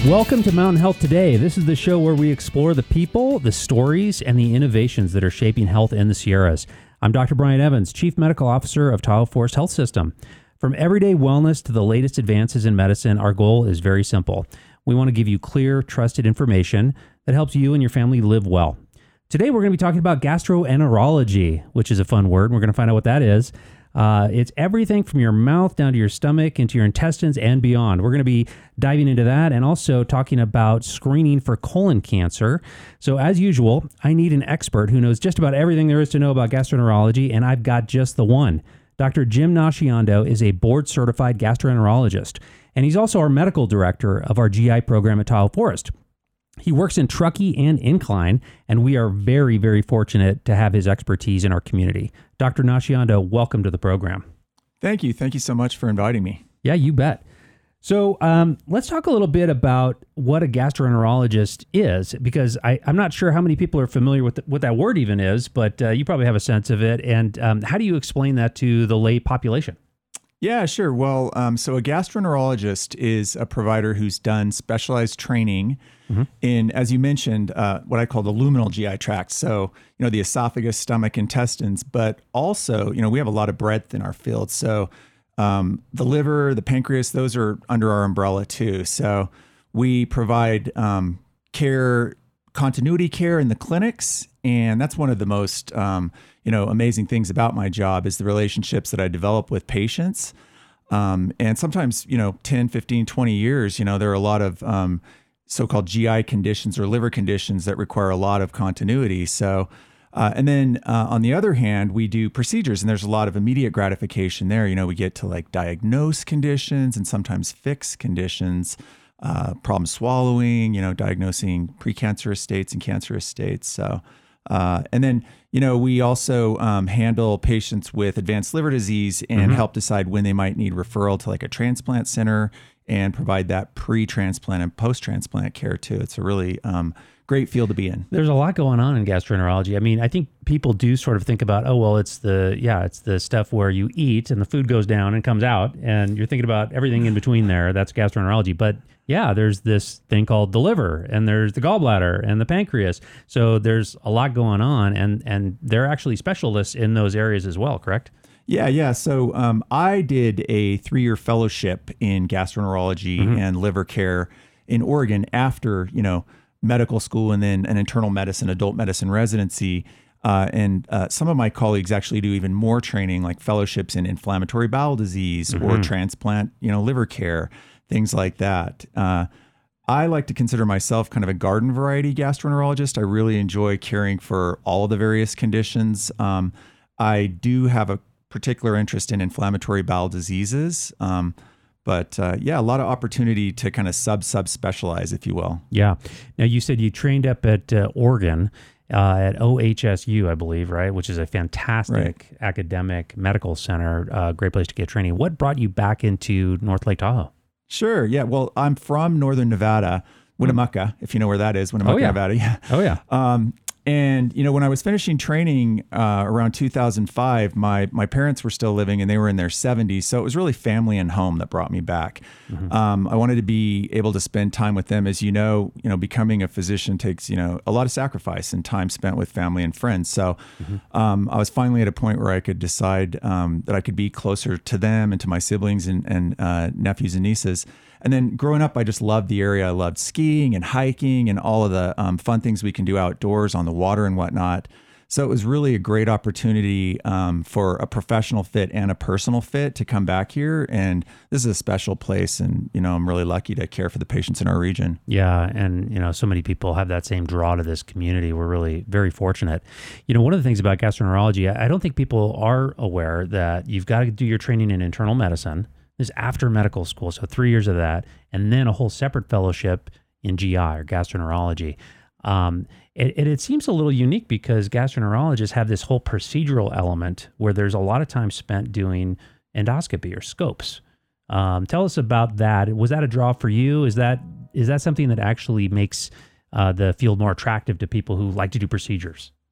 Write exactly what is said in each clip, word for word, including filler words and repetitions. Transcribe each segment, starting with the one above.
Welcome to Mountain Health Today. This is the show where we explore the people, the stories, and the innovations that are shaping health in the Sierras. I'm Doctor Brian Evans, Chief Medical Officer of Tahoe Forest Health System. From everyday wellness to the latest advances in medicine, our goal is very simple. We want to give you clear, trusted information that helps you and your family live well. Today, we're going to be talking about gastroenterology, which is a fun word. We're going to find out what that is. Uh, it's everything from your mouth down to your stomach, into your intestines, and beyond. We're going to be diving into that and also talking about screening for colon cancer. So as usual, I need an expert who knows just about everything there is to know about gastroenterology, and I've got just the one. Doctor Jim Nasciando is a board-certified gastroenterologist, and he's also our medical director of our G I program at Tahoe Forest. He works in Truckee and Incline, and we are very, very fortunate to have his expertise in our community. Doctor Nasciando, welcome to the program. Thank you. Thank you so much for inviting me. Yeah, you bet. So um, let's talk a little bit about what a gastroenterologist is, because I, I'm not sure how many people are familiar with the, what that word even is, but uh, you probably have a sense of it. And um, how do you explain that to the lay population? Yeah, sure. Well, um, so a gastroenterologist is a provider who's done specialized training mm-hmm. in, as you mentioned, uh, what I call the luminal G I tract. So, you know, the esophagus, stomach, intestines, but also, you know, we have a lot of breadth in our field. So um, the liver, the pancreas, those are under our umbrella too. So we provide um, care, continuity care in the clinics. And that's one of the most, um, you know, amazing things about my job is the relationships that I develop with patients. Um, and sometimes, you know, ten, fifteen, twenty years, you know, there are a lot of um, so-called G I conditions or liver conditions that require a lot of continuity. So, uh, and then uh, on the other hand, we do procedures and there's a lot of immediate gratification there. You know, we get to like diagnose conditions and sometimes fix conditions. Uh, problem swallowing, you know, diagnosing precancerous states and cancerous states. So, uh, and then, you know, we also um, handle patients with advanced liver disease and mm-hmm. help decide when they might need referral to like a transplant center and provide that pre-transplant and post-transplant care too. It's a really um, great field to be in. There's a lot going on in gastroenterology. I mean, I think people do sort of think about, oh, well, it's the, yeah, it's the stuff where you eat and the food goes down and comes out and you're thinking about everything in between there. That's gastroenterology. But yeah, there's this thing called the liver and there's the gallbladder and the pancreas. So there's a lot going on and, and they're actually specialists in those areas as well, correct? Yeah, yeah. So um, I did a three-year fellowship in gastroenterology mm-hmm. and liver care in Oregon after, you know, medical school and then an internal medicine, adult medicine residency. Uh, and uh, some of my colleagues actually do even more training, like fellowships in inflammatory bowel disease mm-hmm. or transplant, you know, liver care, things like that. Uh, I like to consider myself kind of a garden variety gastroenterologist. I really enjoy caring for all of the various conditions. Um, I do have a particular interest in inflammatory bowel diseases. Um, But uh, yeah, a lot of opportunity to kind of sub-sub-specialize, if you will. Yeah. Now, you said you trained up at uh, Oregon, uh, at O H S U, I believe, right? Which is a fantastic right. academic medical center, uh, great place to get training. What brought you back into North Lake Tahoe? Sure. Yeah. Well, I'm from Northern Nevada, Winnemucca, mm. if you know where that is, Winnemucca, oh, yeah. Nevada. Yeah. Oh, yeah. Um, And, you know, when I was finishing training uh, around two thousand five, my my parents were still living and they were in their seventies. So it was really family and home that brought me back. Mm-hmm. Um, I wanted to be able to spend time with them. As you know, you know, becoming a physician takes, you know, a lot of sacrifice and time spent with family and friends. So mm-hmm. um, I was finally at a point where I could decide um, that I could be closer to them and to my siblings and, and uh, nephews and nieces. And then growing up, I just loved the area. I loved skiing and hiking and all of the um, fun things we can do outdoors on the water and whatnot. So it was really a great opportunity um, for a professional fit and a personal fit to come back here. And this is a special place. And, you know, I'm really lucky to care for the patients in our region. Yeah. And, you know, so many people have that same draw to this community. We're really very fortunate. You know, one of the things about gastroenterology, I don't think people are aware that you've got to do your training in internal medicine. This is after medical school, so three years of that, and then a whole separate fellowship in G I or gastroenterology. Um, it, it, it seems a little unique because gastroenterologists have this whole procedural element where there's a lot of time spent doing endoscopy or scopes. Um, tell us about that. Was that a draw for you? Is that is that something that actually makes uh, the field more attractive to people who like to do procedures?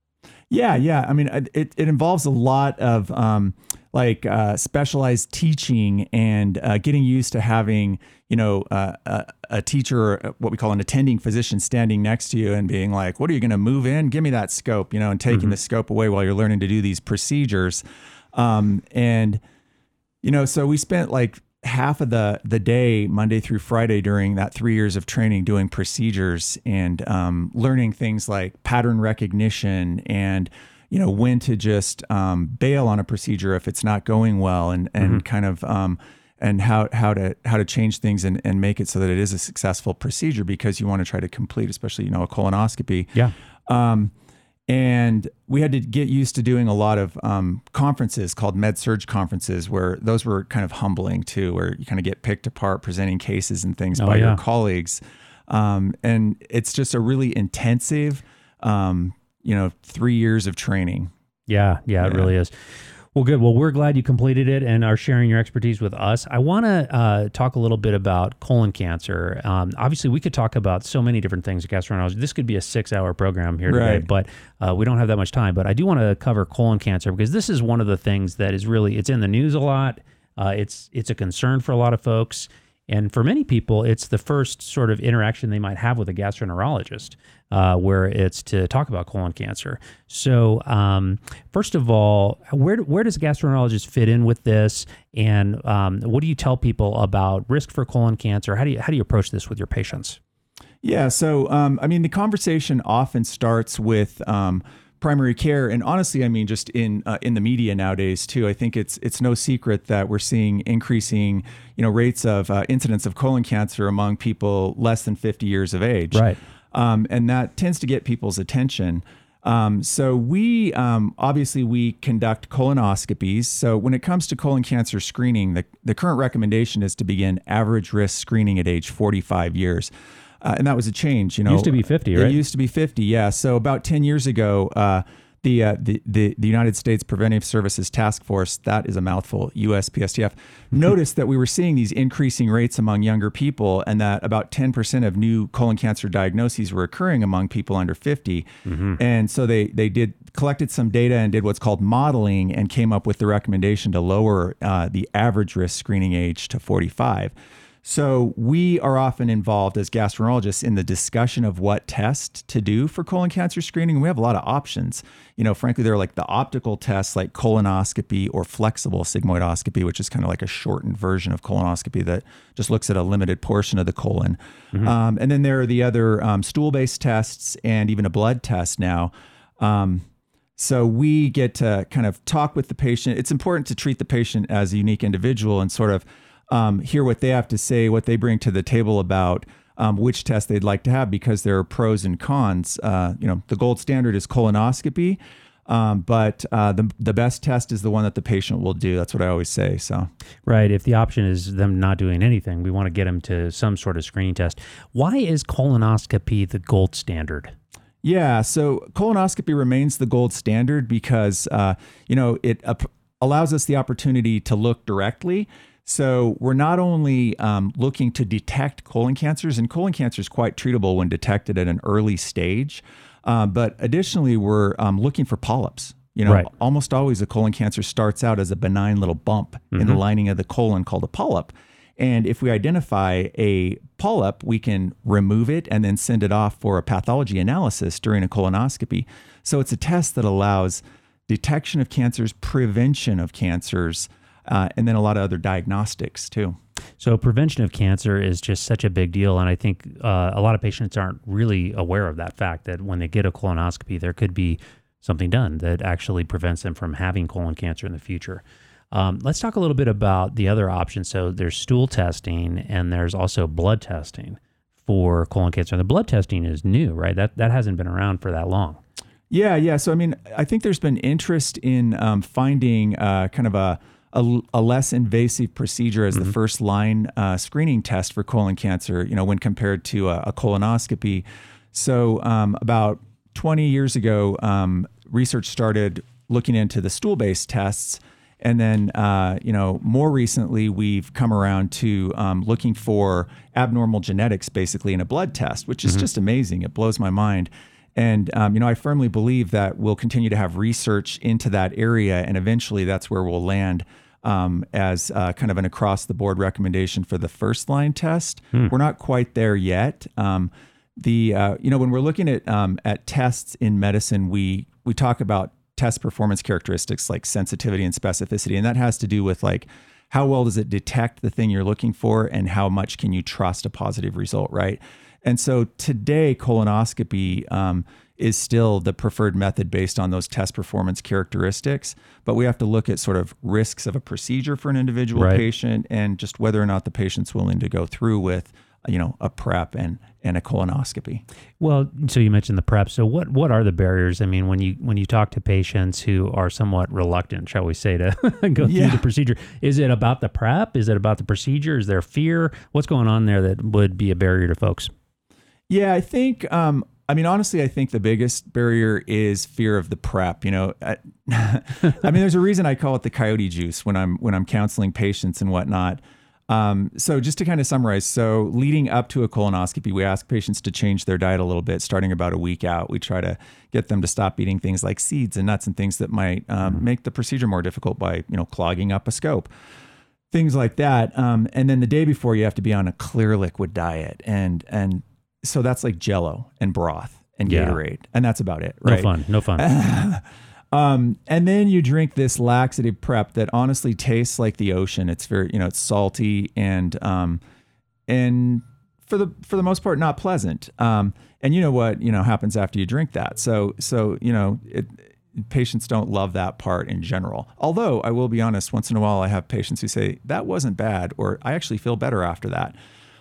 Yeah, yeah. I mean, it, it involves a lot of um, like uh, specialized teaching and uh, getting used to having, you know, uh, a, a teacher, or what we call an attending physician, standing next to you and being like, what are you going to move in? Give me that scope, you know, and taking mm-hmm. the scope away while you're learning to do these procedures. Um, and, you know, so we spent like half of the the day, Monday through Friday, during that three years of training, doing procedures and um, learning things like pattern recognition and, you know, when to just um, bail on a procedure if it's not going well, and and mm-hmm. kind of um, and how how to how to change things and, and make it so that it is a successful procedure, because you want to try to complete, especially, you know, a colonoscopy. Yeah. Um, And we had to get used to doing a lot of um, conferences called med-surg conferences, where those were kind of humbling too, where you kind of get picked apart presenting cases and things oh, by yeah. your colleagues. Um, and it's just a really intensive, um, you know, three years of training. Yeah, yeah, it yeah. really is. Well, good. Well, we're glad you completed it and are sharing your expertise with us. I want to uh, talk a little bit about colon cancer. Um, obviously, we could talk about so many different things in gastroenterology. This could be a six-hour program here today, right. but uh, we don't have that much time. But I do want to cover colon cancer, because this is one of the things that is really, it's in the news a lot. Uh, it's it's a concern for a lot of folks. And for many people, it's the first sort of interaction they might have with a gastroenterologist, uh, where it's to talk about colon cancer. So um, first of all, where where does a gastroenterologist fit in with this? And um, what do you tell people about risk for colon cancer? How do you how do you approach this with your patients? Yeah, so um, I mean, the conversation often starts with um, primary care, and honestly, I mean, just in uh, in the media nowadays too. I think it's it's no secret that we're seeing increasing, you know, rates of uh, incidence of colon cancer among people less than fifty years of age. Right, um, and that tends to get people's attention. Um, so we um, obviously we conduct colonoscopies. So when it comes to colon cancer screening, the the current recommendation is to begin average risk screening at age forty-five years. Uh, and that was a change, you know. It used to be fifty, right? It used to be fifty, yeah. So about ten years ago, uh, the, uh, the the the United States Preventive Services Task Force, that is a mouthful, U S P S T F, noticed that we were seeing these increasing rates among younger people, and that about ten percent of new colon cancer diagnoses were occurring among people under fifty. Mm-hmm. And so they they did collected some data and did what's called modeling, and came up with the recommendation to lower uh, the average risk screening age to forty-five. So we are often involved as gastroenterologists in the discussion of what test to do for colon cancer screening. We have a lot of options. You know, frankly, there are like the optical tests like colonoscopy or flexible sigmoidoscopy, which is kind of like a shortened version of colonoscopy that just looks at a limited portion of the colon. Mm-hmm. Um, and then there are the other um, stool-based tests and even a blood test now. Um, So we get to kind of talk with the patient. It's important to treat the patient as a unique individual and sort of Um, hear what they have to say, what they bring to the table about um, which test they'd like to have, because there are pros and cons. Uh, you know, the gold standard is colonoscopy, um, but uh, the the best test is the one that the patient will do. That's what I always say. So, right. If the option is them not doing anything, we want to get them to some sort of screening test. Why is colonoscopy the gold standard? Yeah, so colonoscopy remains the gold standard because uh, you know it uh, allows us the opportunity to look directly. So we're not only um, looking to detect colon cancers, and colon cancer is quite treatable when detected at an early stage, uh, but additionally, we're um, looking for polyps. You know, right. Almost always a colon cancer starts out as a benign little bump mm-hmm. in the lining of the colon called a polyp. And if we identify a polyp, we can remove it and then send it off for a pathology analysis during a colonoscopy. So it's a test that allows detection of cancers, prevention of cancers, Uh, and then a lot of other diagnostics too. So prevention of cancer is just such a big deal. And I think uh, a lot of patients aren't really aware of that fact, that when they get a colonoscopy, there could be something done that actually prevents them from having colon cancer in the future. Um, let's talk a little bit about the other options. So there's stool testing, and there's also blood testing for colon cancer. And the blood testing is new, right? That that hasn't been around for that long. Yeah, yeah. So I mean, I think there's been interest in um, finding uh, kind of a A, a less invasive procedure as mm-hmm. the first line uh, screening test for colon cancer, you know, when compared to a, a colonoscopy. So um, about twenty years ago, um, research started looking into the stool-based tests. And then, uh, you know, more recently, we've come around to um, looking for abnormal genetics, basically, in a blood test, which is mm-hmm. just amazing. It blows my mind. And, um, you know, I firmly believe that we'll continue to have research into that area, and eventually that's where we'll land um, as uh, kind of an across-the-board recommendation for the first-line test. Hmm. We're not quite there yet. Um, the uh, you know, when we're looking at um, at tests in medicine, we we talk about test performance characteristics like sensitivity and specificity, and that has to do with like how well does it detect the thing you're looking for, and how much can you trust a positive result, right? And so today, colonoscopy um, is still the preferred method based on those test performance characteristics. But we have to look at sort of risks of a procedure for an individual right. patient, and just whether or not the patient's willing to go through with, you know, a prep and and a colonoscopy. Well, so you mentioned the prep. So what what are the barriers? I mean, when you when you talk to patients who are somewhat reluctant, shall we say, to go yeah. through the procedure, is it about the prep? Is it about the procedure? Is there fear? What's going on there that would be a barrier to folks? Yeah, I think, um, I mean, honestly, I think the biggest barrier is fear of the prep. You know, I, I mean, there's a reason I call it the coyote juice when I'm when I'm counseling patients and whatnot. Um, so just to kind of summarize, so leading up to a colonoscopy, we ask patients to change their diet a little bit, starting about a week out. We try to get them to stop eating things like seeds and nuts and things that might um, make the procedure more difficult by, you know, clogging up a scope. Things like that. Um, and then the day before, you have to be on a clear liquid diet. And, and so that's like Jell-O and broth and Gatorade. Yeah. And that's about it, right? No fun, no fun. um, and then you drink this laxative prep that honestly tastes like the ocean. It's very, you know, it's salty and, um, and for the, for the most part, not pleasant. Um, and you know what, you know, happens after you drink that. So, so, you know, it, patients don't love that part in general. Although I will be honest, once in a while I have patients who say that wasn't bad, or I actually feel better after that.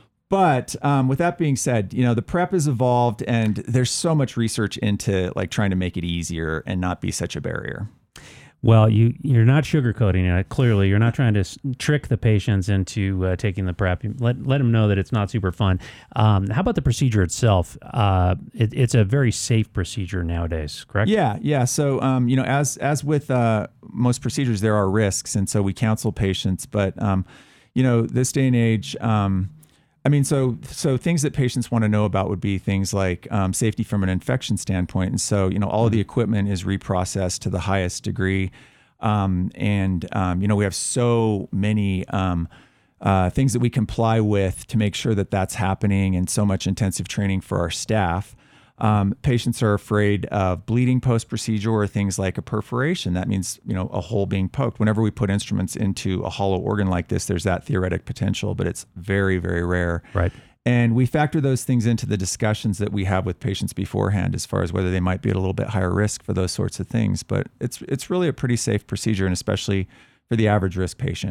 But um, with that being said, you know, the prep has evolved, and there's so much research into like trying to make it easier and not be such a barrier. Well, you, you're not sugarcoating it. Clearly, you're not trying to s- trick the patients into uh, taking the prep. Let let them know that it's not super fun. Um, how about the procedure itself? Uh, it, it's a very safe procedure nowadays, correct? Yeah, yeah. So, um, you know, as as with uh, most procedures, there are risks, and so we counsel patients. But, um, you know, this day and age, um, I mean, so so things that patients want to know about would be things like um, safety from an infection standpoint. And so, you know, all of the equipment is reprocessed to the highest degree. Um, and, um, you know, we have so many um, uh, things that we comply with to make sure that that's happening, and so much intensive training for our staff. Um, patients are afraid of bleeding post-procedure, or things like a perforation. That means, you know, a hole being poked. Whenever we put instruments into a hollow organ like this, there's that theoretic potential, but it's very, very rare. Right. And we factor those things into the discussions that we have with patients beforehand, as far as whether they might be at a little bit higher risk for those sorts of things. But it's it's really a pretty safe procedure, and especially for the average risk patient.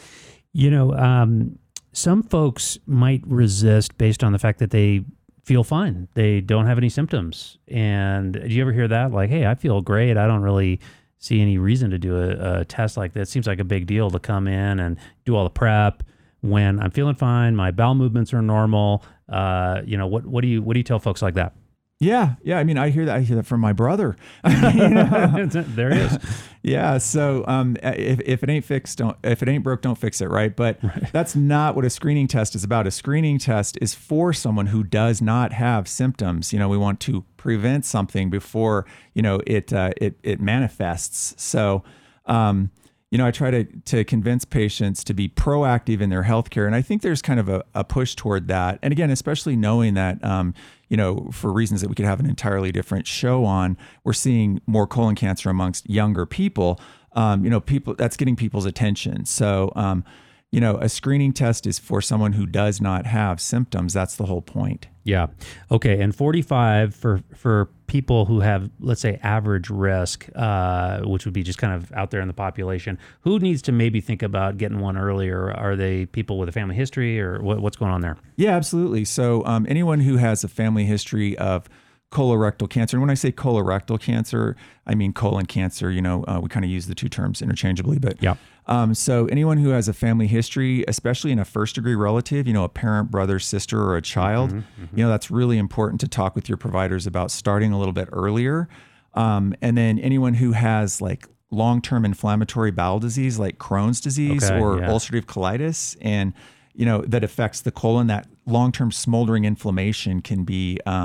You know, um, some folks might resist based on the fact that they feel fine. They don't have any symptoms. And do you ever hear that? Like, hey, I feel great. I don't really see any reason to do a, a test like that. It seems like a big deal to come in and do all the prep when I'm feeling fine. My bowel movements are normal. Uh, you know, what, what do you, what do you tell folks like that? Yeah. Yeah. I mean, I hear that. I hear that from my brother. You know? There it is. Yeah. So um, if, if it ain't fixed, don't, if it ain't broke, don't fix it. Right. But right. That's not what a screening test is about. A screening test is for someone who does not have symptoms. You know, we want to prevent something before, you know, it, uh, it, it manifests. So, um, you know, I try to, to convince patients to be proactive in their healthcare. And I think there's kind of a, a push toward that. And again, especially knowing that, um, you know, for reasons that we could have an entirely different show on, we're seeing more colon cancer amongst younger people. Um, you know, people that's getting people's attention. So, um, you know, a screening test is for someone who does not have symptoms. That's the whole point. Yeah. Okay. And forty-five for for people who have, let's say, average risk, uh, which would be just kind of out there in the population, who needs to maybe think about getting one earlier? Are they people with a family history, or what, what's going on there? Yeah, absolutely. So um, anyone who has a family history of colorectal cancer. And when I say colorectal cancer, I mean colon cancer. You know, uh, we kind of use the two terms interchangeably, but yeah. Um, so anyone who has a family history, especially in a first degree relative, you know, a parent, brother, sister, or a child, mm-hmm, mm-hmm. you know, that's really important to talk with your providers about starting a little bit earlier. Um, and then anyone who has like long-term inflammatory bowel disease, like Crohn's disease okay, or yeah. ulcerative colitis, and you know, that affects the colon, that long-term smoldering inflammation can be um,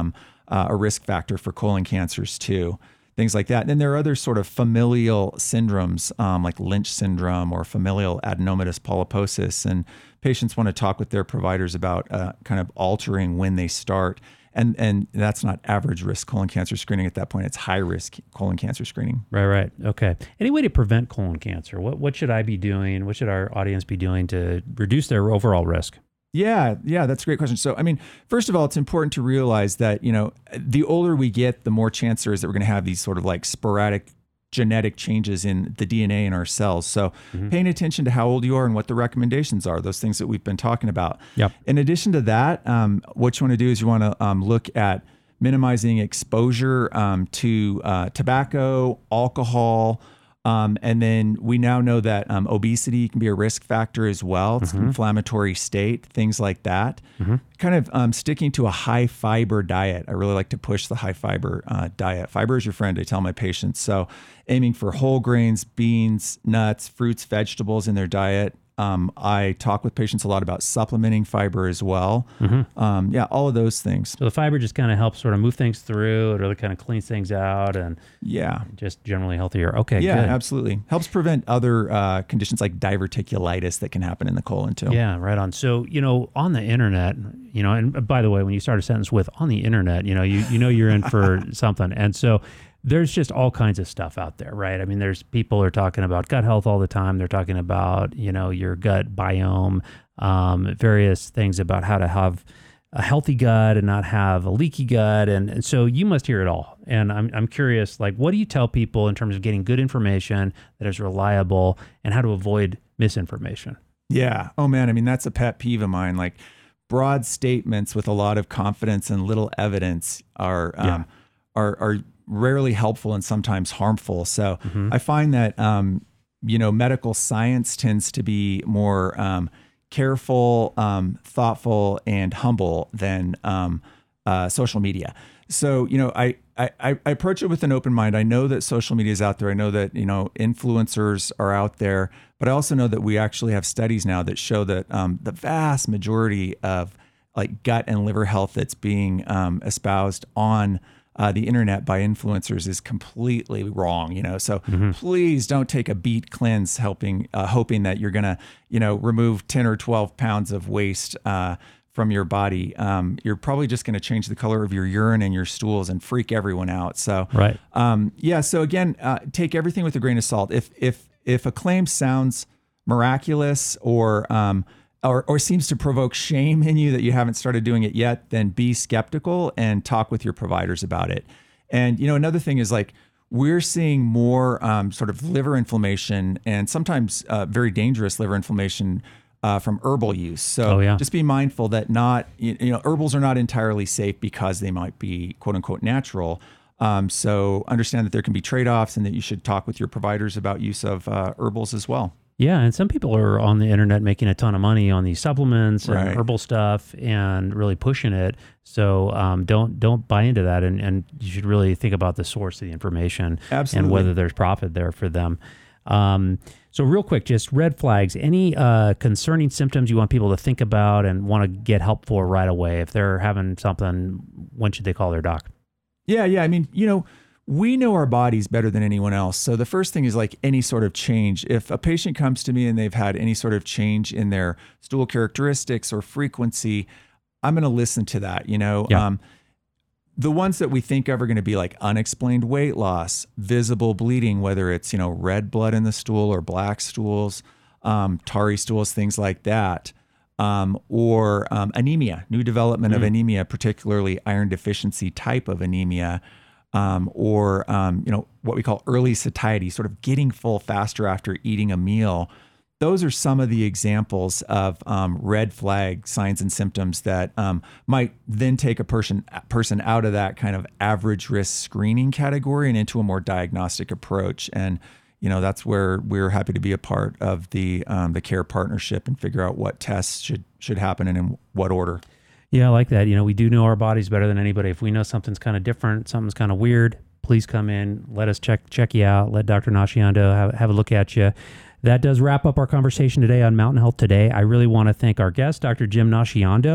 uh, a risk factor for colon cancers too. Things like that. And then there are other sort of familial syndromes, um, like Lynch syndrome or familial adenomatous polyposis. And patients want to talk with their providers about uh, kind of altering when they start. And and that's not average risk colon cancer screening at that point. It's high risk colon cancer screening. Right, right. Okay. Any way to prevent colon cancer? What what should I be doing? What should our audience be doing to reduce their overall risk? Yeah, yeah, that's a great question. So, I mean, first of all, it's important to realize that, you know, the older we get, the more chance there is that we're going to have these sort of like sporadic genetic changes in the D N A in our cells. So mm-hmm. paying attention to how old you are and what the recommendations are, those things that we've been talking about. Yep. In addition to that, um, what you want to do is you want to um, look at minimizing exposure um, to uh, tobacco, alcohol, Um, and then we now know that um, obesity can be a risk factor as well. It's mm-hmm. an inflammatory state, things like that. Mm-hmm. Kind of um, sticking to a high fiber diet. I really like to push the high fiber uh, diet. Fiber is your friend, I tell my patients. So aiming for whole grains, beans, nuts, fruits, vegetables in their diet. Um, I talk with patients a lot about supplementing fiber as well. Mm-hmm. Um, yeah, all of those things. So the fiber just kind of helps sort of move things through. It really kind of cleans things out and yeah, just generally healthier. Okay, yeah, good. Absolutely. Helps prevent other uh, conditions like diverticulitis that can happen in the colon too. Yeah, right on. So, you know, on the internet, you know, and by the way, when you start a sentence with on the internet, you know, you, you know you're in for something. And so there's just all kinds of stuff out there, right? I mean, there's people are talking about gut health all the time. They're talking about, you know, your gut biome, um, various things about how to have a healthy gut and not have a leaky gut. And, and so you must hear it all. And I'm I'm curious, like, what do you tell people in terms of getting good information that is reliable and how to avoid misinformation? Yeah. Oh, man. I mean, that's a pet peeve of mine. Like broad statements with a lot of confidence and little evidence are um, yeah. are are rarely helpful and sometimes harmful. So mm-hmm. I find that, um, you know, medical science tends to be more um, careful, um, thoughtful, and humble than um, uh, social media. So, you know, I, I, I approach it with an open mind. I know that social media is out there. I know that, you know, influencers are out there, but I also know that we actually have studies now that show that um, the vast majority of like gut and liver health that's being um, espoused on Uh, the internet by influencers is completely wrong, you know. So mm-hmm. please don't take a beet cleanse, helping, uh, hoping that you're gonna, you know, remove ten or twelve pounds of waste uh, from your body. Um, you're probably just gonna change the color of your urine and your stools and freak everyone out. So right, um, yeah. So again, uh, take everything with a grain of salt. If if if a claim sounds miraculous or um, Or, or seems to provoke shame in you that you haven't started doing it yet, then be skeptical and talk with your providers about it. And, you know, another thing is like, we're seeing more um, sort of liver inflammation and sometimes uh, very dangerous liver inflammation uh, from herbal use. So oh, yeah. just be mindful that not, you, you know, herbals are not entirely safe because they might be quote unquote natural. Um, so understand that there can be trade-offs and that you should talk with your providers about use of uh, herbals as well. Yeah, and some people are on the internet making a ton of money on these supplements and right. herbal stuff and really pushing it. So um, don't don't buy into that, and, and you should really think about the source of the information Absolutely. And whether there's profit there for them. Um, so real quick, just red flags. Any uh, concerning symptoms you want people to think about and want to get help for right away? If they're having something, when should they call their doc? Yeah, yeah. I mean, you know, we know our bodies better than anyone else. So the first thing is like any sort of change. If a patient comes to me and they've had any sort of change in their stool characteristics or frequency, I'm going to listen to that. You know, yeah. um, the ones that we think of are going to be like unexplained weight loss, visible bleeding, whether it's, you know, red blood in the stool or black stools, um, tarry stools, things like that. Um, or um, anemia, new development mm. of anemia, particularly iron deficiency type of anemia. Um, or, um, you know, what we call early satiety, sort of getting full faster after eating a meal. Those are some of the examples of um, red flag signs and symptoms that um, might then take a person person out of that kind of average risk screening category and into a more diagnostic approach. And, you know, that's where we're happy to be a part of the um, the care partnership and figure out what tests should should happen and in what order. Yeah, I like that. You know, we do know our bodies better than anybody. If we know something's kind of different, something's kind of weird, please come in, let us check check you out, let Doctor Nasciando have, have a look at you. That does wrap up our conversation today on Mountain Health Today. I really want to thank our guest, Doctor Jim Nasciando.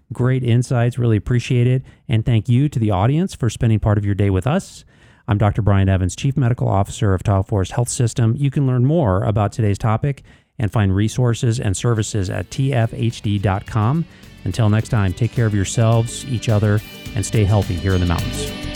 Great insights. Really appreciate it. And thank you to the audience for spending part of your day with us. I'm Doctor Brian Evans, Chief Medical Officer of Tahoe Forest Health System. You can learn more about today's topic and find resources and services at T F H D dot com. Until next time, take care of yourselves, each other, and stay healthy here in the mountains.